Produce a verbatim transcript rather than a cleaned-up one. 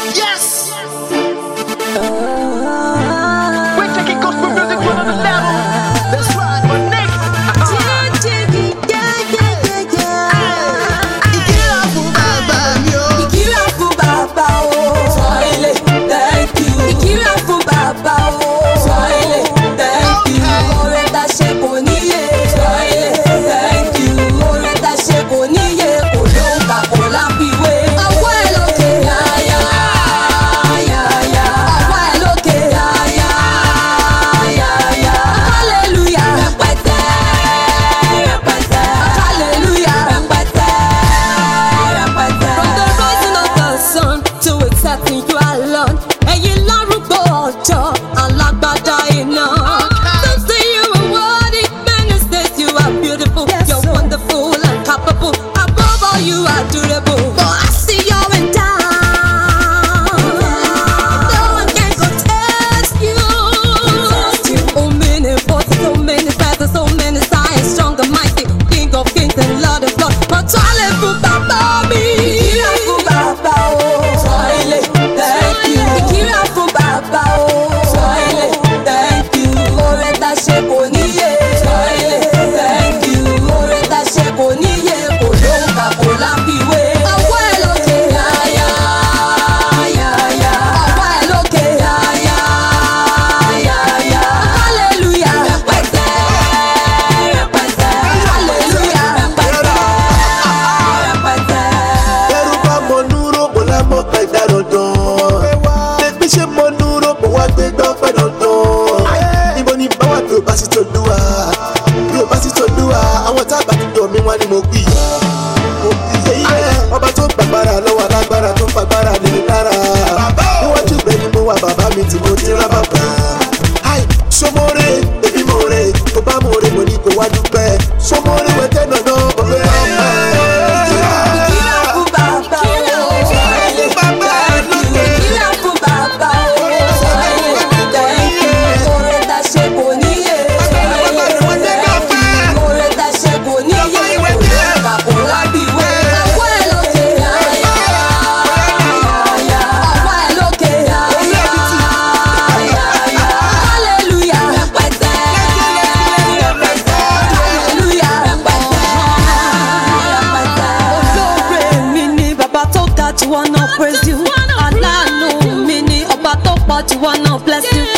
Yes! We're taking gospel music to another level. That's right, my nigga. Ìkìlọ̀ fún bàbá mi o. Ìkìlọ̀ fún bàbá o. Sọ́ọ̀lẹ̀, thank you. Ìkìlọ̀ fún bàbá o. Sọ́ọ̀lẹ̀, thank you. Oore tá ṣe kò níye. Sọ́ọ̀lẹ̀, thank you. Oore tá ṣe kò níye. Kò lóǹkà kò láfiwé. Ọwọ́ ẹ̀ lókè. Yáyá, yáyá. Ọwọ́ ẹ̀ lókè. Yáyá, yáyá. Hallelujah. Rẹpẹtẹ, rẹpẹtẹ. Hallelujah. Rẹpẹtẹ, rẹpẹtẹ. From the rising of the sun to its setting, you are alone. Ẹ̀yin lárúgbó ọjọ́, alágbádá iná. Some say you are worthy, many say you are beautiful. You're wonderful and capable. Above all, you are durable. But I see you're in down. No one can contest you. Oh, many voices, so many feathers, so many signs, strong and mighty, King of kings and Lord of lords. But toilet fún bàbá mi. Ìkìlọ̀ fún bàbá o. Toilet, thank you. Ìkìlọ̀ fún bàbá o. Toilet, thank you. Oore tá ṣe kò níye. Toilet, thank you. Oore tá ṣe kò níye. Kò lóǹkà kò láfiwé. Ọwọ́ ẹ̀ lókè. Yáyá, yáyá. Ọwọ́ ẹ̀ lókè. Yáyá, yáyá. Hallelujah. Rẹpẹtẹ, rẹpẹtẹ. Hallelujah. Rẹpẹtẹ, rẹpẹtẹ. Ẹrú bá mọ núró mo lámọ̀ pẹ́ dá dandan. Lẹ́gbí ṣe mọ núró mo wá gbé gbọ́ pẹ́ dandan. Níbo ni báwa bí o bá sì tó lúwa? Bí o bá sì tó lúwa, àwọn tábà ti dọ̀ mí wá ni mo gbì. Ọba tó gbàgbára lọ́wọ́ alágbára tó fagbára nínú lára. Níwájú ìgbẹ́ ni mo wà bàbá mi tí mo ti rá bàbá. Ai, Sọmọ́re, èmi mo re, tó bá mo re mo ní kó wá dúpẹ́. Sọmọ́re wẹ̀tẹ́ nàná, ọ̀gbẹ́ ọ̀pẹ́. Ìkìlọ̀ fún bàbá o. Ìkìlọ̀ fún bàbá o. Oore tá ṣe kò níye. Oore tá ṣe kò níye. Kò lóǹkà kò láfiwé. Ọwọ́ ẹ̀ lókè. Yáyá, yáyá. Ọwọ́ ẹ̀ lókè. Yáyá, yáyá. Hallelujah. Rẹpẹtẹ, rẹpẹtẹ. Hallelujah. Rẹpẹtẹ, rẹpẹtẹ. Olóore mi ni bàbá tó ga jù wọ́n náà praise you. Aláàánú mi ni ọba tó pọ̀ jù wọ́n náà bless you.